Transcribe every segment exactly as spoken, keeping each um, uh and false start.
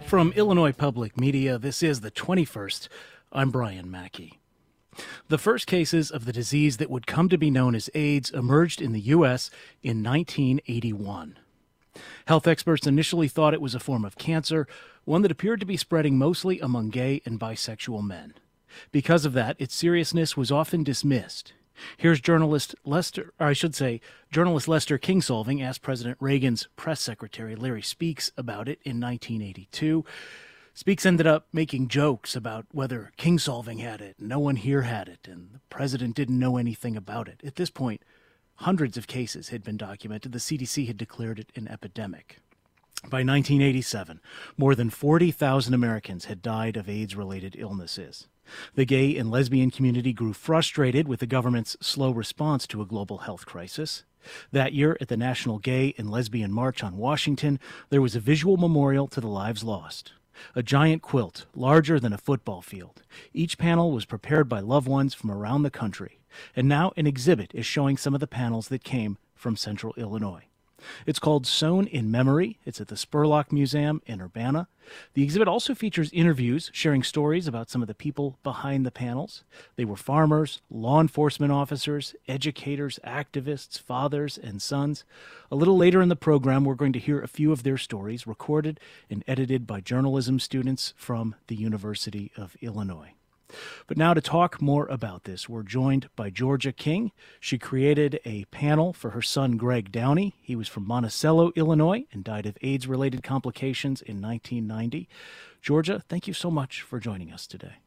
From Illinois Public Media, this is the twenty-first. I'm Brian Mackey. The first cases of the disease that would come to be known as AIDS emerged in the U S in nineteen eighty-one. Health experts initially thought it was a form of cancer, one that appeared to be spreading mostly among gay and bisexual men. Because of that, its seriousness was often dismissed. Here's journalist Lester, or I should say, journalist Lester Kingsolving asked President Reagan's press secretary Larry Speakes about it in nineteen eighty-two. Speakes ended up making jokes about whether Kingsolving had it, no one here had it, and the president didn't know anything about it. At this point, hundreds of cases had been documented. The C D C had declared it an epidemic. By nineteen eighty-seven, more than forty thousand Americans had died of AIDS-related illnesses. The gay and lesbian community grew frustrated with the government's slow response to a global health crisis. That year, at the National Gay and Lesbian March on Washington, there was a visual memorial to the lives lost. A giant quilt, larger than a football field. Each panel was prepared by loved ones from around the country. And now an exhibit is showing some of the panels that came from Central Illinois. It's called Sewn in Memory. It's at the Spurlock Museum in Urbana. The exhibit also features interviews sharing stories about some of the people behind the panels. They were farmers, law enforcement officers, educators, activists, fathers, and sons. A little later in the program, we're going to hear a few of their stories recorded and edited by journalism students from the University of Illinois. But now to talk more about this, we're joined by Georgia King. She created a panel for her son, Greg Downey. He was from Monticello, Illinois, and died of AIDS-related complications in nineteen ninety. Georgia, thank you so much for joining us today.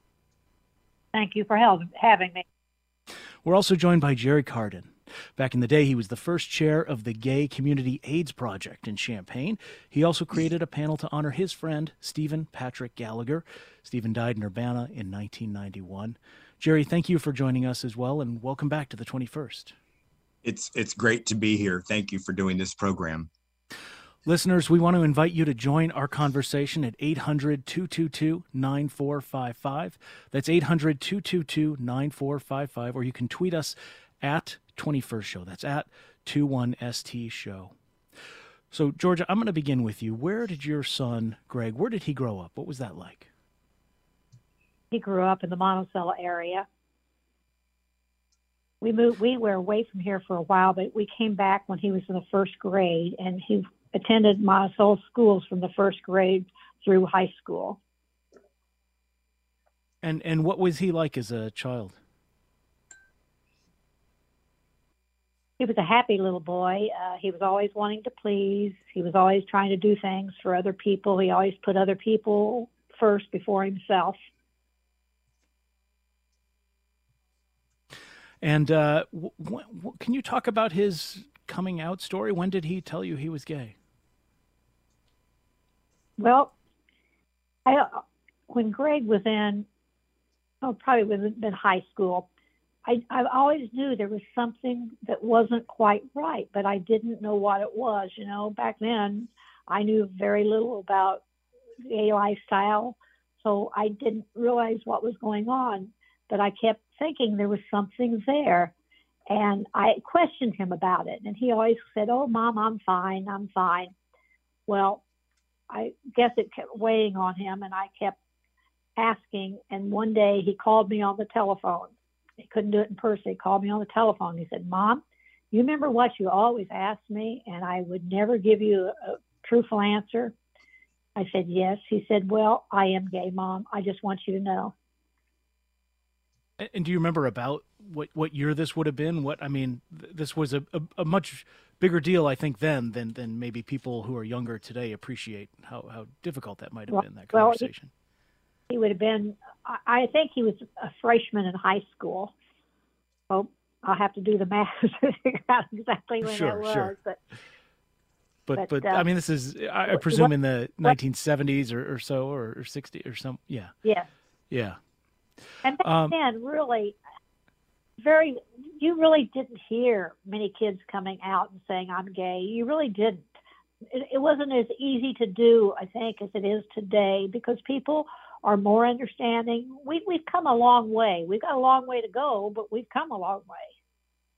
Thank you for having me. We're also joined by Jerry Carden. Back in the day, he was the first chair of the Gay Community AIDS Project in Champaign. He also created a panel to honor his friend, Stephen Patrick Gallagher. Stephen died in Urbana in nineteen ninety-one. Jerry, thank you for joining us as well, and welcome back to the twenty-first. It's, it's great to be here. Thank you for doing this program. Listeners, we want to invite you to join our conversation at eight hundred, two two two, nine four five five. That's eight hundred, two two two, nine four five five, or you can tweet us at twenty-first show. That's at twenty-one S T show. So, Georgia, I'm going to begin with you. Where did your son, Greg, where did he grow up? What was that like? He grew up in the Monticello area. We moved, we were away from here for a while, but we came back when he was in the first grade, and he attended Monticello schools from the first grade through high school. And and what was he like as a child? He was a happy little boy. Uh, he was always wanting to please. He was always trying to do things for other people. He always put other people first before himself. And uh, w- w- can you talk about his coming out story? When did he tell you he was gay? Well, I, when Greg was in, oh, probably was in high school, I, I always knew there was something that wasn't quite right, but I didn't know what it was. You know, back then I knew very little about gay lifestyle, so I didn't realize what was going on, but I kept thinking there was something there. And I questioned him about it, and he always said, "Oh, Mom, I'm fine, I'm fine." Well, I guess it kept weighing on him, and I kept asking, and one day he called me on the telephone. He couldn't do it in person. He called me on the telephone. He said, "Mom, you remember what you always asked me, and I would never give you a, a truthful answer?" I said, "Yes." He said, "Well, I am gay, Mom. I just want you to know." And do you remember about what, what year this would have been? What I mean, th- this was a, a, a much bigger deal, I think, then than than maybe people who are younger today appreciate how, how difficult that might have well, been, that well, conversation. He, he would have been, I, I think he was a freshman in high school. So I'll have to do the math to figure out exactly when sure, that was. Sure. But, but, but, but uh, I mean, this is, I, I presume, what, in the nineteen seventies or, or so, or, or sixty or some, yeah. Yeah. Yeah. And back um, then, really, very, you really didn't hear many kids coming out and saying, "I'm gay." You really didn't. It, it wasn't as easy to do, I think, as it is today, because people are more understanding. We, we've come a long way. We've got a long way to go, but we've come a long way.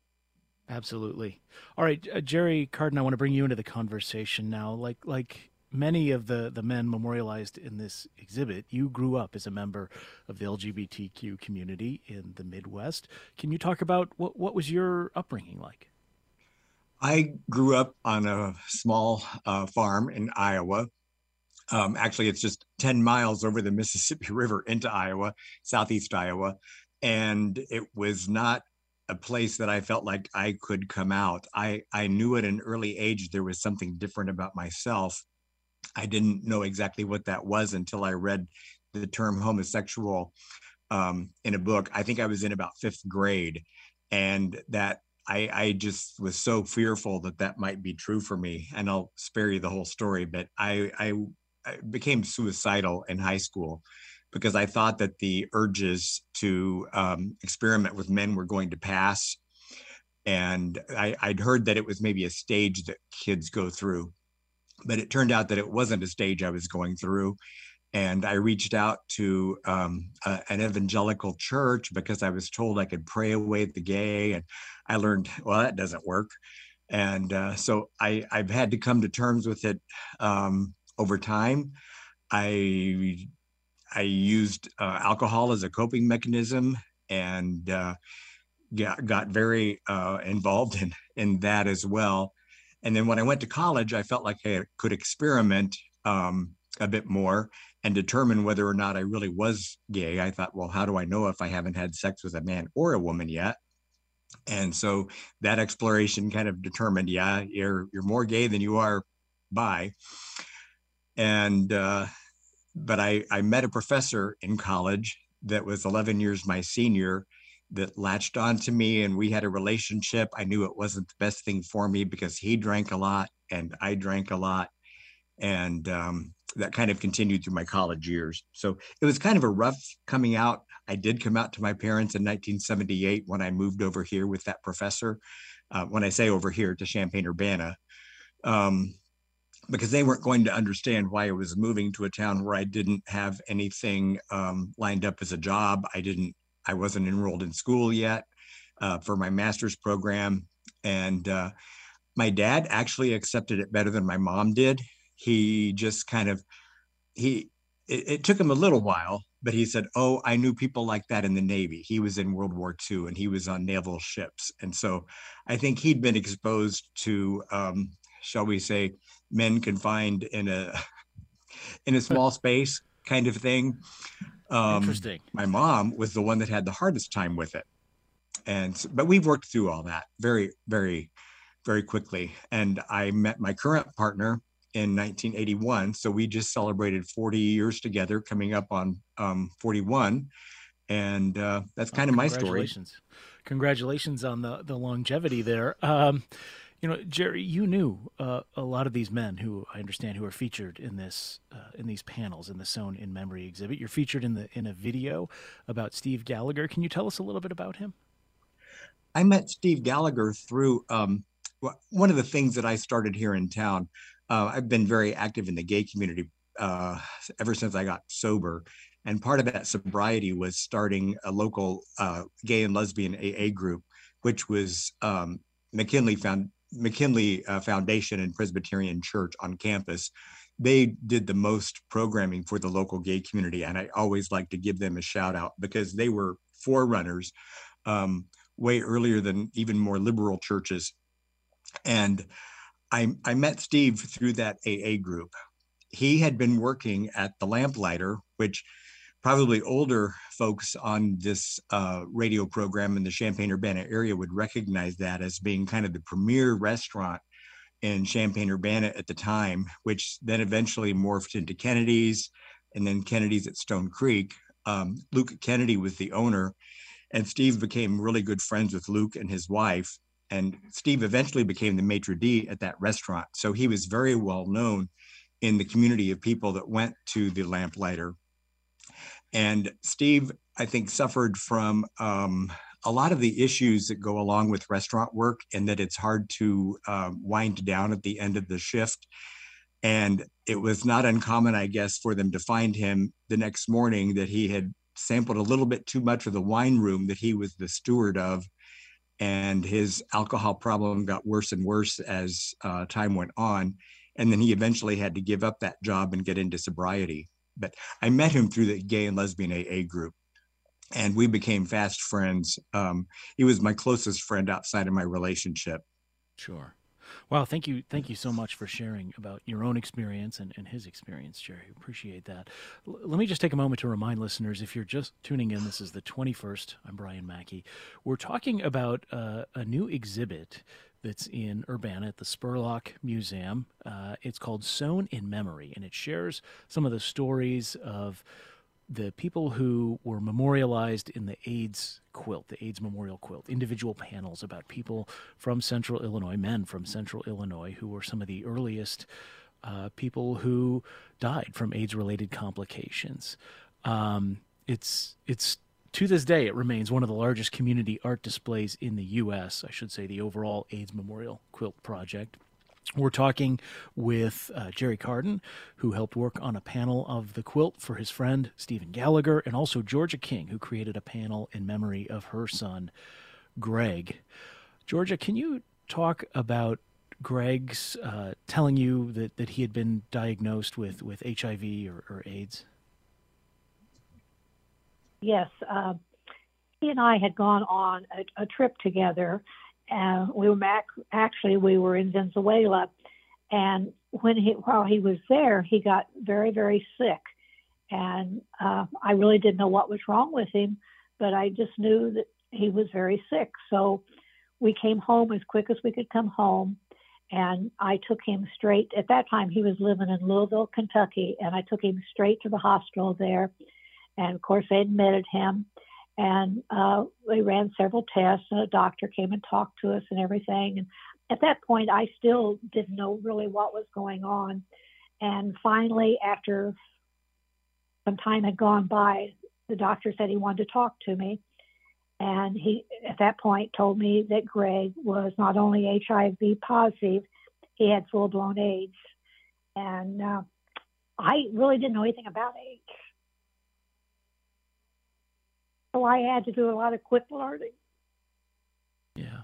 Absolutely. All right, uh, Jerry Carden, I want to bring you into the conversation now. Like, like many of the, the men memorialized in this exhibit, you grew up as a member of the L G B T Q community in the Midwest. Can you talk about what, what was your upbringing like? I grew up on a small uh, farm in Iowa. Um, actually, it's just ten miles over the Mississippi River into Iowa, southeast Iowa. And it was not a place that I felt like I could come out. I, I knew at an early age there was something different about myself. I didn't know exactly what that was until I read the term homosexual um, in a book. I think I was in about fifth grade. And that I, I just was so fearful that that might be true for me. And I'll spare you the whole story, but I, I, I became suicidal in high school because I thought that the urges to um, experiment with men were going to pass. And I, I'd heard that it was maybe a stage that kids go through, but it turned out that it wasn't a stage I was going through. And I reached out to um, a, an evangelical church because I was told I could pray away the gay. And I learned, well, that doesn't work. And uh, so I, I've had to come to terms with it um, over time. I I used uh, alcohol as a coping mechanism and uh, got, got very uh, involved in, in that as well. And then when I went to college, I felt like I could experiment um, a bit more and determine whether or not I really was gay. I thought, well, how do I know if I haven't had sex with a man or a woman yet? And so that exploration kind of determined, yeah, you're you're more gay than you are bi. And uh, but I, I met a professor in college that was eleven years my senior that latched onto me, and we had a relationship. I knew it wasn't the best thing for me because he drank a lot and I drank a lot. And um, that kind of continued through my college years. So it was kind of a rough coming out. I did come out to my parents in nineteen seventy-eight when I moved over here with that professor. Uh, when I say over here, to Champaign-Urbana. Um, because they weren't going to understand why I was moving to a town where I didn't have anything um, lined up as a job. I didn't, I wasn't enrolled in school yet uh, for my master's program. And uh, my dad actually accepted it better than my mom did. He just kind of, he, it, it took him a little while, but he said, oh, I knew people like that in the Navy. He was in World War Two and he was on naval ships. And so I think he'd been exposed to, um, shall we say, men confined in a in a small space kind of thing. Um, Interesting. My mom was the one that had the hardest time with it. And, but we've worked through all that very, very, very quickly. And I met my current partner in nineteen eighty-one. So we just celebrated forty years together, coming up on um, forty-one. And uh, that's kind oh, of my story. Congratulations. Congratulations on the, the longevity there. Um, You know, Jerry, you knew uh, a lot of these men who I understand who are featured in this uh, in these panels in the Sewn in Memory exhibit. You're featured in the in a video about Steve Gallagher. Can you tell us a little bit about him? I met Steve Gallagher through um, one of the things that I started here in town. Uh, I've been very active in the gay community uh, ever since I got sober. And part of that sobriety was starting a local uh, gay and lesbian A A group, which was um, McKinley found. McKinley uh, Foundation and Presbyterian Church on campus. They did the most programming for the local gay community. And I always like to give them a shout out because they were forerunners um, way earlier than even more liberal churches. And I, I met Steve through that A A group. He had been working at the Lamplighter, which probably older folks on this uh, radio program in the Champaign-Urbana area would recognize that as being kind of the premier restaurant in Champaign-Urbana at the time, which then eventually morphed into Kennedy's and then Kennedy's at Stone Creek. Um, Luke Kennedy was the owner, and Steve became really good friends with Luke and his wife. And Steve eventually became the maitre d' at that restaurant. So he was very well known in the community of people that went to the Lamplighter. And Steve, I think, suffered from um, a lot of the issues that go along with restaurant work, and that it's hard to um, wind down at the end of the shift. And it was not uncommon, I guess, for them to find him the next morning that he had sampled a little bit too much of the wine room that he was the steward of. And his alcohol problem got worse and worse as uh, time went on. And then he eventually had to give up that job and get into sobriety. But I met him through the gay and lesbian A A group, and we became fast friends. Um, he was my closest friend outside of my relationship. Sure. Wow, thank you, thank you so much for sharing about your own experience and, and his experience, Jerry. Appreciate that. L- let me just take a moment to remind listeners, if you're just tuning in, this is the twenty-first. I'm Brian Mackey. We're talking about uh, a new exhibit that's in Urbana at the Spurlock Museum. Uh, it's called Sewn in Memory, and it shares some of the stories of the people who were memorialized in the AIDS quilt, the AIDS memorial quilt, individual panels about people from Central Illinois, men from Central Illinois, who were some of the earliest uh, people who died from AIDS-related complications. Um, it's it's to this day, it remains one of the largest community art displays in the U S, I should say, the overall AIDS Memorial Quilt Project. We're talking with uh, Jerry Carden, who helped work on a panel of the quilt for his friend Stephen Gallagher, and also Georgia King, who created a panel in memory of her son, Greg. Georgia, can you talk about Greg's uh, telling you that, that he had been diagnosed with, with H I V or, or AIDS? Yes. Uh, he and I had gone on a, a trip together. And we were back, actually, we were in Venezuela. And when he, while he was there, he got very, very sick. And uh, I really didn't know what was wrong with him, but I just knew that he was very sick. So we came home as quick as we could come home. And I took him straight, at that time he was living in Louisville, Kentucky, and I took him straight to the hospital there. And of course, they admitted him. And uh, we ran several tests, and a doctor came and talked to us and everything. And at that point, I still didn't know really what was going on. And finally, after some time had gone by, the doctor said he wanted to talk to me. And he, at that point, told me that Greg was not only H I V positive, he had full-blown AIDS. And uh, I really didn't know anything about AIDS. So I had to do a lot of quick learning. Yeah.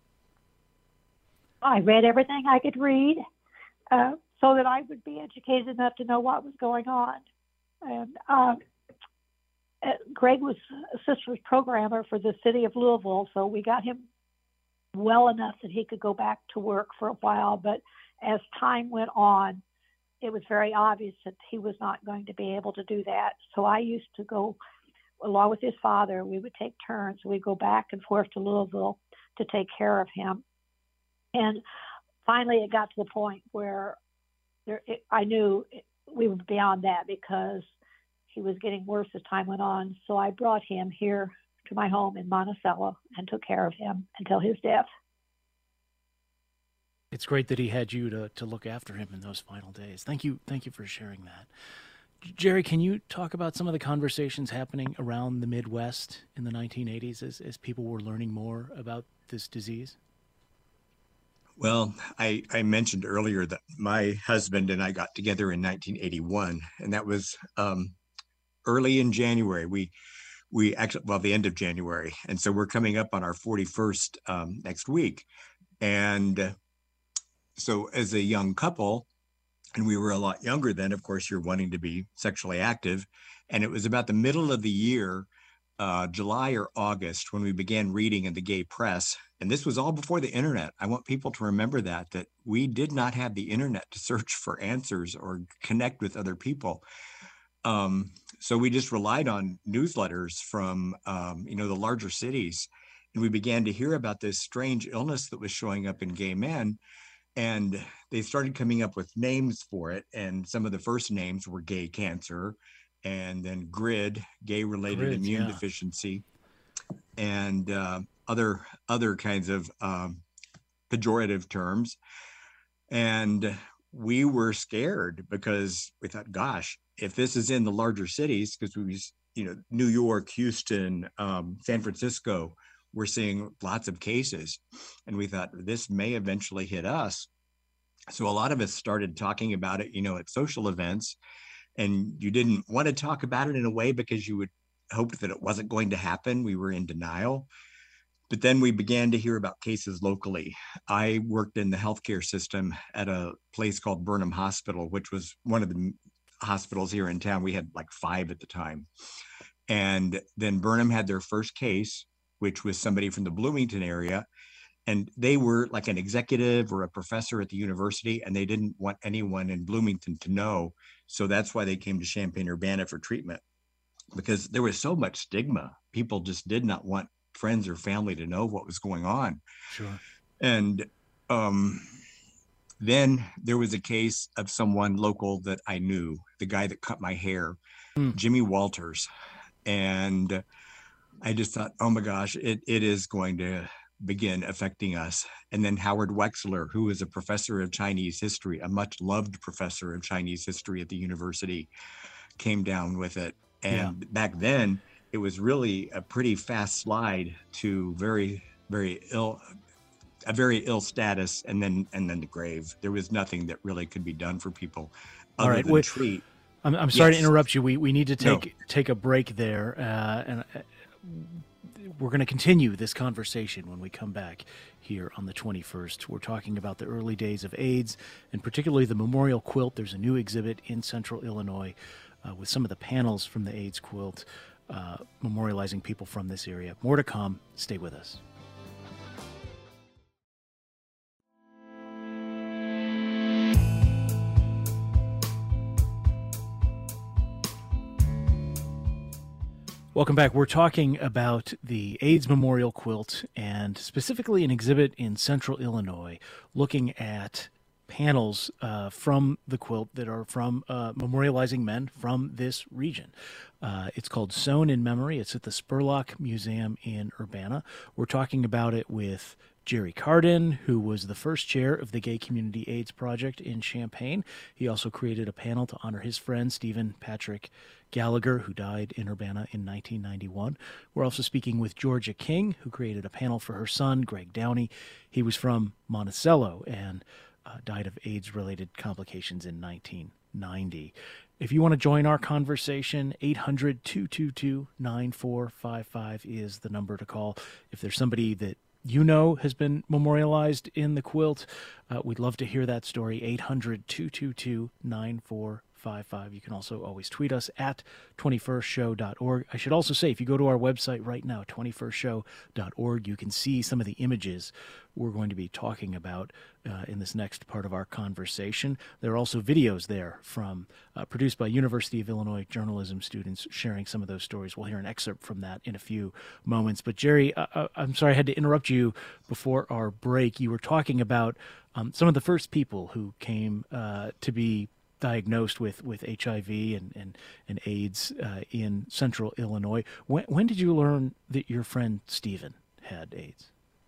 I read everything I could read uh, so that I would be educated enough to know what was going on. And uh, uh, Greg was a systems programmer for the city of Louisville, so we got him well enough that he could go back to work for a while. But as time went on, it was very obvious that he was not going to be able to do that. So I used to go along with his father. We would take turns. We'd go back and forth to Louisville to take care of him. And finally, it got to the point where there, it, I knew it, we were beyond that because he was getting worse as time went on. So I brought him here to my home in Monticello and took care of him until his death. It's great that he had you to, to look after him in those final days. Thank you. Thank you for sharing that. Jerry, can you talk about some of the conversations happening around the Midwest in the nineteen eighties as, as people were learning more about this disease? Well, I, I mentioned earlier that my husband and I got together in nineteen eighty-one, and that was um, early in January. We we actually, well, the end of January. And so we're coming up on our forty-first um, next week. And so as a young couple, and we were a lot younger then, of course, you're wanting to be sexually active. And it was about the middle of the year, uh, July or August, when we began reading in the gay press. And this was all before the internet. I want people to remember that, that we did not have the internet to search for answers or connect with other people. Um, so we just relied on newsletters from, um, you know, the larger cities. And we began to hear about this strange illness that was showing up in gay men. And they started coming up with names for it. And some of the first names were gay cancer, and then GRID, gay-related Grids, immune yeah. deficiency, and uh, other other kinds of um, pejorative terms. And we were scared because we thought, gosh, if this is in the larger cities, because we was, you know, New York, Houston, um, San Francisco, we're seeing lots of cases. And we thought this may eventually hit us. So a lot of us started talking about it, you know, at social events, and you didn't want to talk about it in a way because you would hoped that it wasn't going to happen. We were in denial. but then we began to hear about cases locally. I worked in the healthcare system at a place called Burnham Hospital, which was one of the hospitals here in town. We had like five at the time. And then Burnham had their first case, which was somebody from the Bloomington area. And they were like an executive or a professor at the university, and they didn't want anyone in Bloomington to know. So that's why they came to Champaign-Urbana for treatment, because there was so much stigma. People just did not want friends or family to know what was going on. Sure. And um, then there was a case of someone local that I knew, the guy that cut my hair, mm. Jimmy Walters. And I just thought, oh my gosh, it, it is going to begin affecting us. And then Howard Wexler, who is a professor of Chinese history, a much loved professor of Chinese history at the university, came down with it. And yeah. back then, it was really a pretty fast slide to very, very ill, a very ill status, and then and then the grave. There was nothing that really could be done for people other All right, than wait, treat. I'm, I'm sorry yes. to interrupt you. We we need to take no. take a break there, uh, and uh, we're going to continue this conversation when we come back here on the twenty-first. We're talking about the early days of AIDS, and particularly the memorial quilt. There's a new exhibit in Central Illinois uh, with some of the panels from the AIDS quilt, uh, memorializing people from this area. More to come. Stay with us. Welcome back. We're talking about the AIDS Memorial Quilt, and specifically an exhibit in Central Illinois looking at panels uh, from the quilt that are from uh, memorializing men from this region. Uh, it's called Sewn in Memory. It's at the Spurlock Museum in Urbana. We're talking about it with Jerry Carden, who was the first chair of the Gay Community AIDS Project in Champaign. He also created a panel to honor his friend, Stephen Patrick Gallagher, who died in Urbana in nineteen ninety-one. We're also speaking with Georgia King, who created a panel for her son, Greg Downey. He was from Monticello and uh, died of AIDS-related complications in nineteen ninety. If you want to join our conversation, eight hundred, two two two, nine four five five is the number to call. If there's somebody that you know has been memorialized in the quilt, uh, we'd love to hear that story. eight hundred, two two two, nine four five five. You can also always tweet us at twenty-first show dot org. I should also say, if you go to our website right now, twenty-first show dot org, you can see some of the images we're going to be talking about uh, in this next part of our conversation. There are also videos there from uh, produced by University of Illinois journalism students sharing some of those stories. We'll hear an excerpt from that in a few moments. But Jerry, uh, I'm sorry I had to interrupt you before our break. You were talking about um, some of the first people who came uh, to be diagnosed with, with H I V and, and, and AIDS uh, in Central Illinois. When, when did you learn that your friend Stephen had AIDS?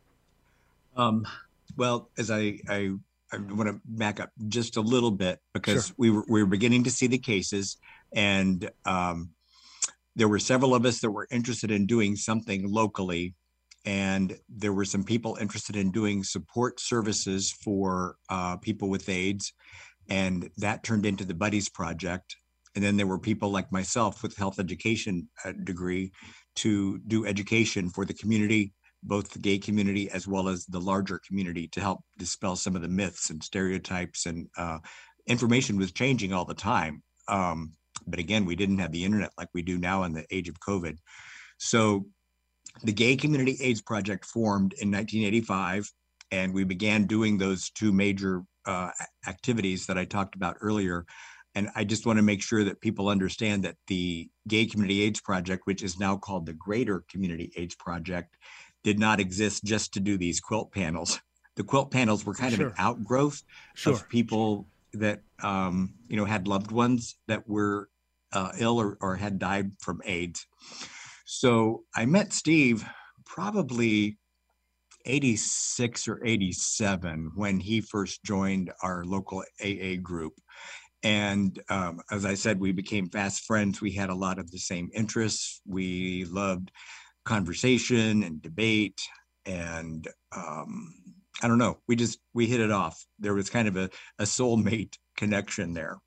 Um, well, as I, I, I want to back up just a little bit, because sure. we were we were beginning to see the cases, and um, there were several of us that were interested in doing something locally, and there were some people interested in doing support services for uh, people with AIDS, and that turned into the Buddies Project. And then there were people like myself with health education uh, degree to do education for the community, both the gay community as well as the larger community, to help dispel some of the myths and stereotypes. And uh, information was changing all the time. Um, but again, we didn't have the internet like we do now in the age of COVID. So the Gay Community AIDS Project formed in nineteen eighty-five, and we began doing those two major uh, activities that I talked about earlier. And I just want to make sure that people understand that the Gay Community AIDS Project, which is now called the Greater Community AIDS Project, did not exist just to do these quilt panels. The quilt panels were kind sure. of an outgrowth sure. of people that, um, you know, had loved ones that were uh, ill or, or had died from AIDS. So I met Steve probably eighty-six or eighty-seven when he first joined our local A A group. And um, as I said, we became fast friends. We had a lot of the same interests. We loved conversation and debate, and um, I don't know, we just, we hit it off. There was kind of a, a soulmate connection there.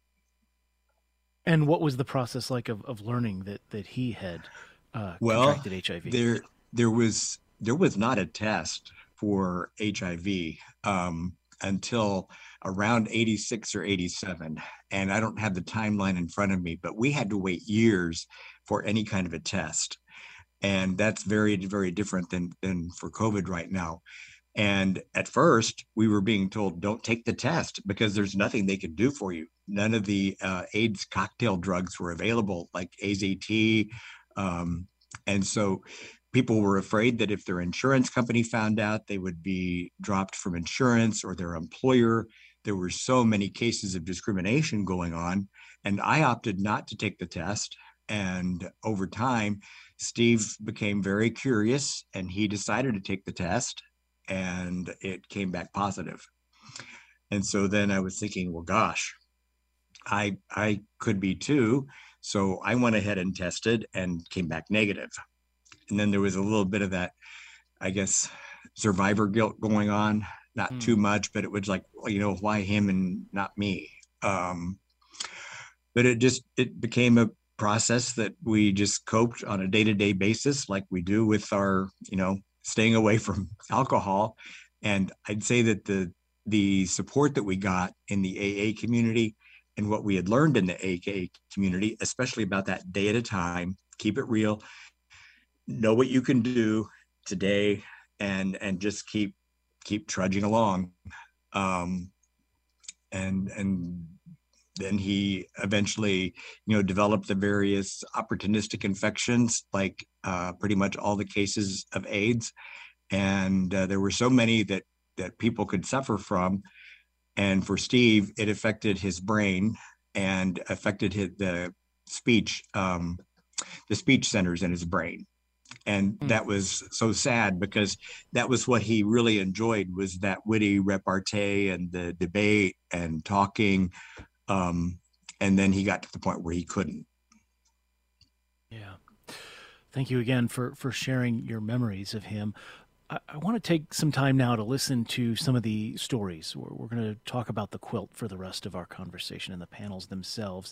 And what was the process like of, of learning that, that he had uh, well, contracted H I V? There, there was there was not a test for H I V um, until around eighty-six or eighty-seven. And I don't have the timeline in front of me, but we had to wait years for any kind of a test. And that's very, very different than, than for COVID right now. And at first, we were being told, don't take the test because there's nothing they could do for you. None of the uh, AIDS cocktail drugs were available, like A Z T. Um, and so people were afraid that if their insurance company found out, they would be dropped from insurance or their employer. There were so many cases of discrimination going on. And I opted not to take the test. And over time, Steve became very curious and he decided to take the test. And it came back positive. And so then I was thinking, well, gosh, I I could be too. So I went ahead and tested and came back negative. And then there was a little bit of that, I guess, survivor guilt going on, not mm. too much, but it was like, well, you know, why him and not me? Um, but it just, it became a process that we just coped on a day-to-day basis, like we do with our, you know, staying away from alcohol. And I'd say that the the support that we got in the A A community and what we had learned in the A A community, especially about that day at a time, keep it real, know what you can do today, and and just keep keep trudging along. Um, and and then he eventually, you know, developed the various opportunistic infections, like uh, pretty much all the cases of AIDS. And uh, there were so many that that people could suffer from. And for Steve, it affected his brain and affected his, the speech, um, the speech centers in his brain. And mm. that was so sad because that was what he really enjoyed, was that witty repartee and the debate and talking. Um, and then he got to the point where he couldn't. Yeah. Thank you again for, for sharing your memories of him. I, I want to take some time now to listen to some of the stories. We're, we're going to talk about the quilt for the rest of our conversation and the panels themselves.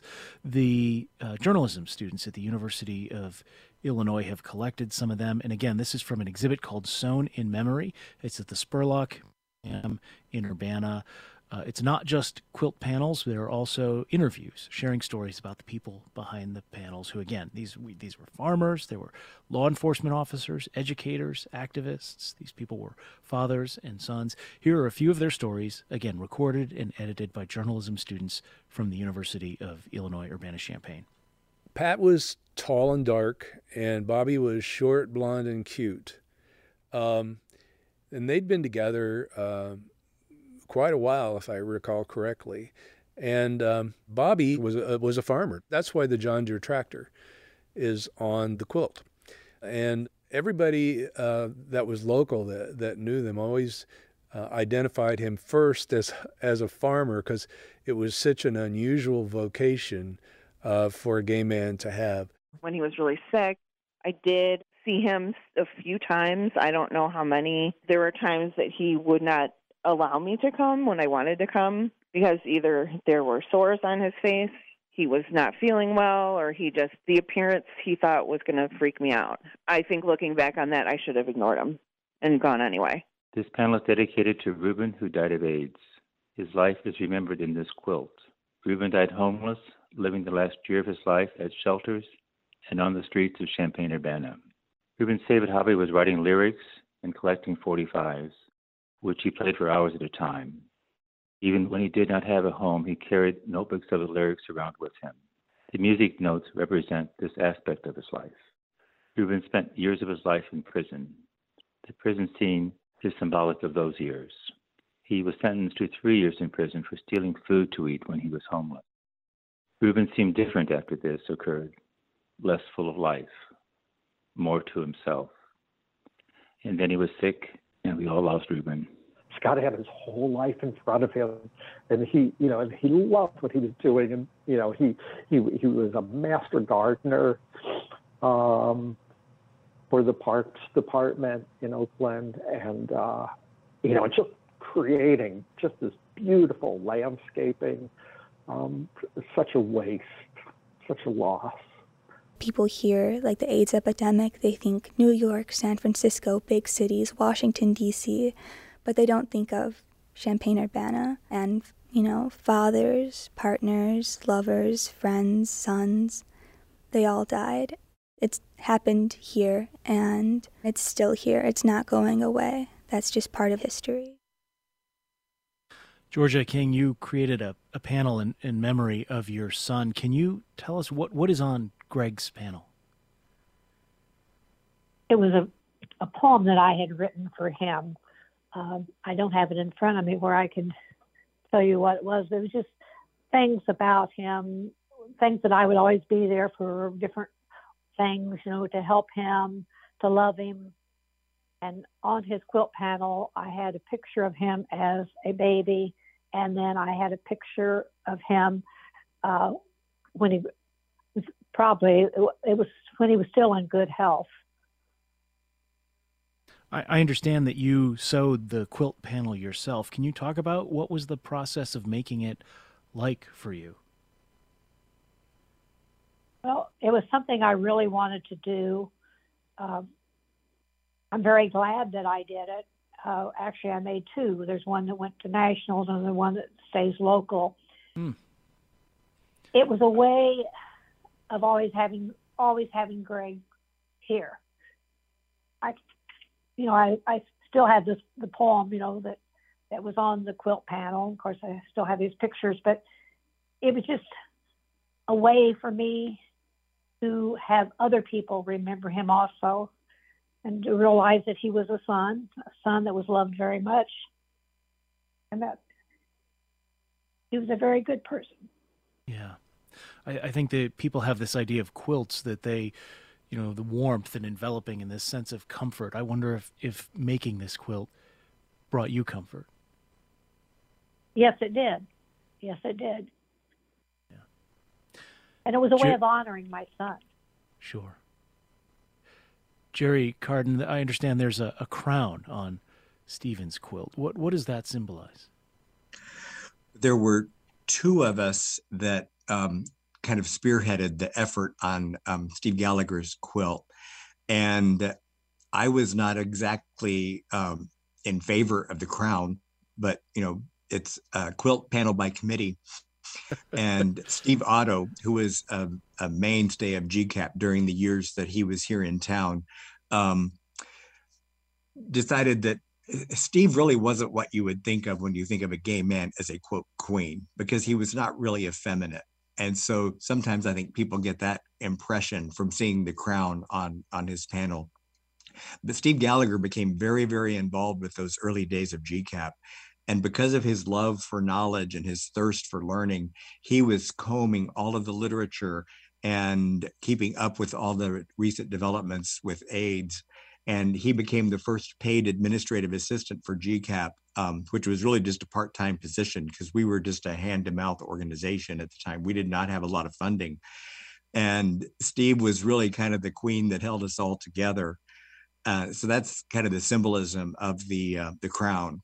The uh, journalism students at the University of Illinois have collected some of them. And again, this is from an exhibit called Sewn in Memory. It's at the Spurlock in Urbana. Uh, it's not just quilt panels. There are also interviews sharing stories about the people behind the panels who, again, these we, these were farmers, they were law enforcement officers, educators, activists. These people were fathers and sons. Here are a few of their stories, again, recorded and edited by journalism students from the University of Illinois Urbana-Champaign. Pat was tall and dark, and Bobby was short, blonde, and cute. Um, and they'd been together uh, quite a while, if I recall correctly. And um, Bobby was a, was a farmer. That's why the John Deere tractor is on the quilt. And everybody uh, that was local that, that knew them always uh, identified him first as as a farmer, because it was such an unusual vocation uh, for a gay man to have. When he was really sick, I did see him a few times. I don't know how many. There were times that he would not allow me to come when I wanted to come, because either there were sores on his face, he was not feeling well, or he just, the appearance he thought was going to freak me out. I think looking back on that, I should have ignored him and gone anyway. This panel is dedicated to Reuben, who died of AIDS. His life is remembered in this quilt. Reuben died homeless, living the last year of his life at shelters and on the streets of Champaign-Urbana. Reuben's favorite hobby was writing lyrics and collecting forty-fives, which he played for hours at a time. Even when he did not have a home, he carried notebooks of the lyrics around with him. The music notes represent this aspect of his life. Reuben spent years of his life in prison. The prison scene is symbolic of those years. He was sentenced to three years in prison for stealing food to eat when he was homeless. Reuben seemed different after this occurred, less full of life, more to himself. And then he was sick, and we all lost Reuben. Scott had his whole life in front of him, and he, you know, and he loved what he was doing. And you know, he he he was a master gardener um, for the Parks Department in Oakland, and uh, you know, just creating just this beautiful landscaping. Um, such a waste, such a loss. People hear, like, the AIDS epidemic, they think New York, San Francisco, big cities, Washington, D C, but they don't think of Champaign-Urbana and, you know, fathers, partners, lovers, friends, sons. They all died. It's happened here, and it's still here. It's not going away. That's just part of history. Georgia King, you created a, a panel in, in memory of your son. Can you tell us what, what is on Greg's panel? It was a, a poem that I had written for him. Um, I don't have it in front of me where I can tell you what it was. It was just things about him, things that I would always be there for, different things, you know, to help him, to love him. And on his quilt panel, I had a picture of him as a baby, and then I had a picture of him uh, when he was probably, it was when he was still in good health. I, I understand that you sewed the quilt panel yourself. Can you talk about what was the process of making it like for you? Well, it was something I really wanted to do. Um, I'm very glad that I did it. Uh, actually, I made two. There's one that went to nationals and the one that stays local. Mm. It was a way of always having always having Greg here. I, you know, I, I still have this the poem, you know, that that was on the quilt panel. Of course, I still have these pictures, but it was just a way for me to have other people remember him also, and to realize that he was a son, a son that was loved very much, and that he was a very good person. Yeah. I, I think that people have this idea of quilts that they, you know, the warmth and enveloping and this sense of comfort. I wonder if, if making this quilt brought you comfort. Yes, it did. Yes, it did. Yeah. And it was a way Jer- of honoring my son. Sure. Jerry Carden, I understand there's a, a crown on Stephen's quilt. What what does that symbolize? There were two of us that um, kind of spearheaded the effort on um, Steve Gallagher's quilt. And I was not exactly um, in favor of the crown, but, you know, it's a quilt panel by committee. And Steve Otto, who was a, a mainstay of G CAP during the years that he was here in town, um, decided that Steve really wasn't what you would think of when you think of a gay man as a, quote, queen, because he was not really effeminate. And so sometimes I think people get that impression from seeing the crown on, on his panel. But Steve Gallagher became very, very involved with those early days of G CAP. And because of his love for knowledge and his thirst for learning, he was combing all of the literature and keeping up with all the recent developments with AIDS. And he became the first paid administrative assistant for G CAP, um, which was really just a part-time position because we were just a hand-to-mouth organization at the time. We did not have a lot of funding. And Steve was really kind of the queen that held us all together. Uh, so that's kind of the symbolism of the uh, the crown.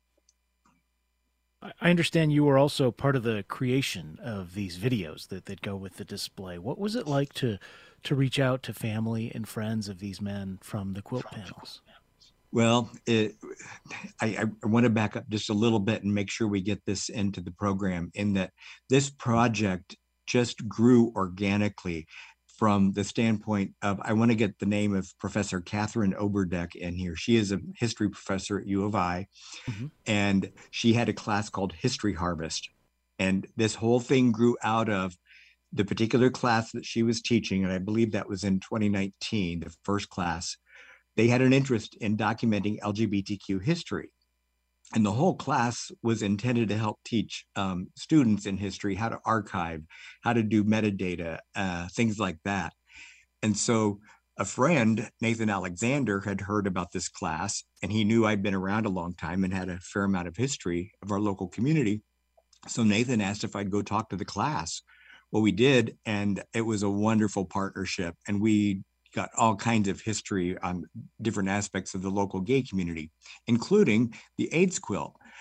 I understand you were also part of the creation of these videos that, that go with the display. What was it like to to reach out to family and friends of these men from the quilt panels? Well, it, I, I want to back up just a little bit and make sure we get this into the program, in that this project just grew organically from the standpoint of, I want to get the name of Professor Catherine Oberdeck in here. She is a history professor at U of I, mm-hmm. and she had a class called History Harvest. And this whole thing grew out of the particular class that she was teaching, and I believe that was in twenty nineteen, the first class. They had an interest in documenting L G B T Q history. And the whole class was intended to help teach um, students in history how to archive, how to do metadata, uh, things like that. And so a friend, Nathan Alexander, had heard about this class, and he knew I'd been around a long time and had a fair amount of history of our local community. So Nathan asked if I'd go talk to the class. Well, we did, and it was a wonderful partnership. And we got all kinds of history on different aspects of the local gay community, including the AIDS quilt.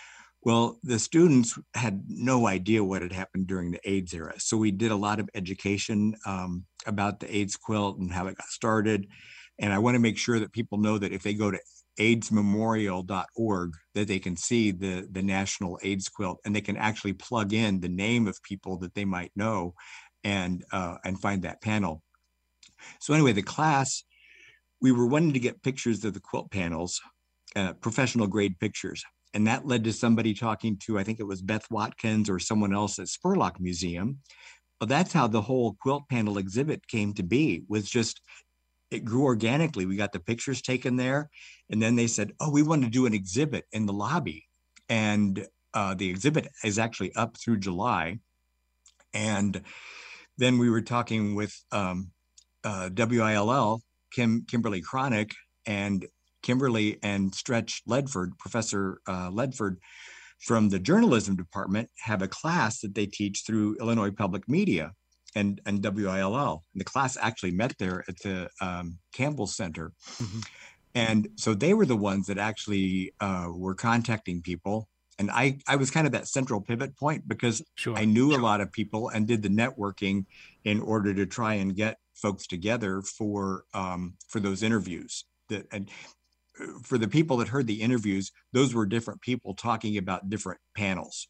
Well, the students had no idea what had happened during the AIDS era. So we did a lot of education um, about the AIDS quilt and how it got started. And I want to make sure that people know that if they go to AIDS memorial dot org, that they can see the, the National AIDS Quilt, and they can actually plug in the name of people that they might know and, uh, and find that panel. So anyway, the class, we were wanting to get pictures of the quilt panels, uh, professional grade pictures. And that led to somebody talking to, I think it was Beth Watkins or someone else at Spurlock Museum. Well, that's how the whole quilt panel exhibit came to be, was just, it grew organically. We got the pictures taken there. And then they said, oh, we want to do an exhibit in the lobby. And uh, the exhibit is actually up through July. And then we were talking with um, uh, W I L L, Kim, Kimberly Cronick, and Kimberly and Stretch Ledford, Professor uh, Ledford from the journalism department, have a class that they teach through Illinois Public Media and, and W I L L. And the class actually met there at the um, Campbell Center. Mm-hmm. And so they were the ones that actually uh, were contacting people. And I, I was kind of that central pivot point because sure. I knew a lot of people and did the networking in order to try and get folks together for um, for those interviews. That and for the people that heard the interviews, those were different people talking about different panels.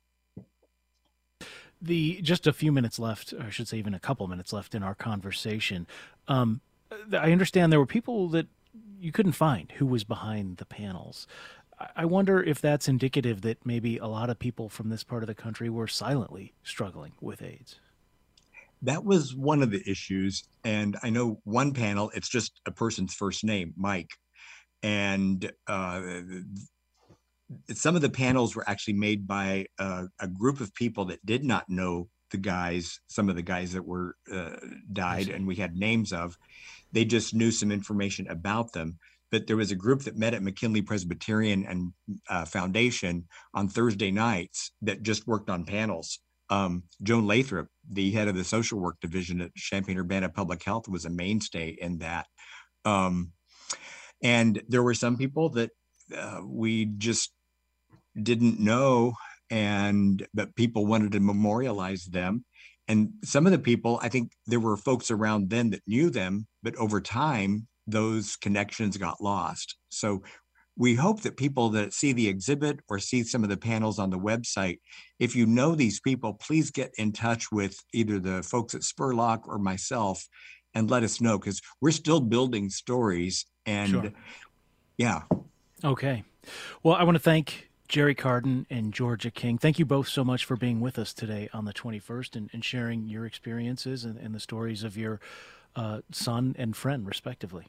The just a few minutes left, or I should say even a couple minutes left in our conversation. Um, I understand there were people that you couldn't find who was behind the panels. I wonder if that's indicative that maybe a lot of people from this part of the country were silently struggling with AIDS. That was one of the issues. And I know one panel, it's just a person's first name, Mike. And uh, some of the panels were actually made by uh, a group of people that did not know the guys, some of the guys that were uh, died and we had names of. They just knew some information about them. But there was a group that met at McKinley Presbyterian and uh, Foundation on Thursday nights that just worked on panels. Um, Joan Lathrop, the head of the social work division at Champaign-Urbana Public Health, was a mainstay in that. Um, and there were some people that uh, we just didn't know, and but people wanted to memorialize them. And some of the people, I think there were folks around then that knew them, but over time, those connections got lost. So we hope that people that see the exhibit or see some of the panels on the website, if you know these people, please get in touch with either the folks at Spurlock or myself and let us know, because we're still building stories. And sure. yeah. Okay. Well, I want to thank Jerry Carden and Georgia King. Thank you both so much for being with us today on the twenty-first and, and sharing your experiences and, and the stories of your uh, son and friend, respectively.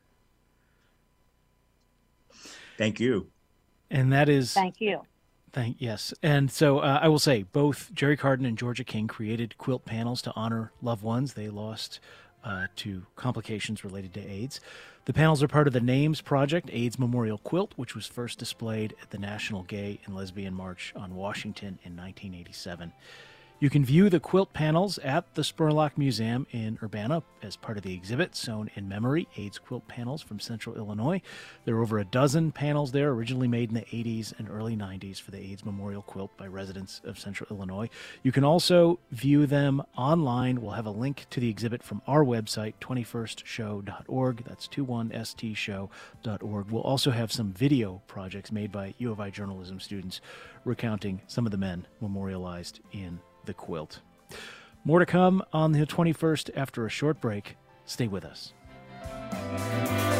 Thank you. And that is... Thank you. Thank Yes. And so uh, I will say both Jerry Carden and Georgia King created quilt panels to honor loved ones they lost uh, to complications related to AIDS. The panels are part of the NAMES Project, AIDS Memorial Quilt, which was first displayed at the National Gay and Lesbian March on Washington in nineteen eighty-seven. You can view the quilt panels at the Spurlock Museum in Urbana as part of the exhibit, Sewn in Memory, AIDS Quilt Panels from Central Illinois. There are over a dozen panels there, originally made in the eighties and early nineties for the AIDS Memorial Quilt by residents of Central Illinois. You can also view them online. We'll have a link to the exhibit from our website, twenty-first show dot org. That's twenty-one s t show dot org. We'll also have some video projects made by U of I journalism students recounting some of the men memorialized in the quilt. More to come on the twenty-first after a short break. Stay with us.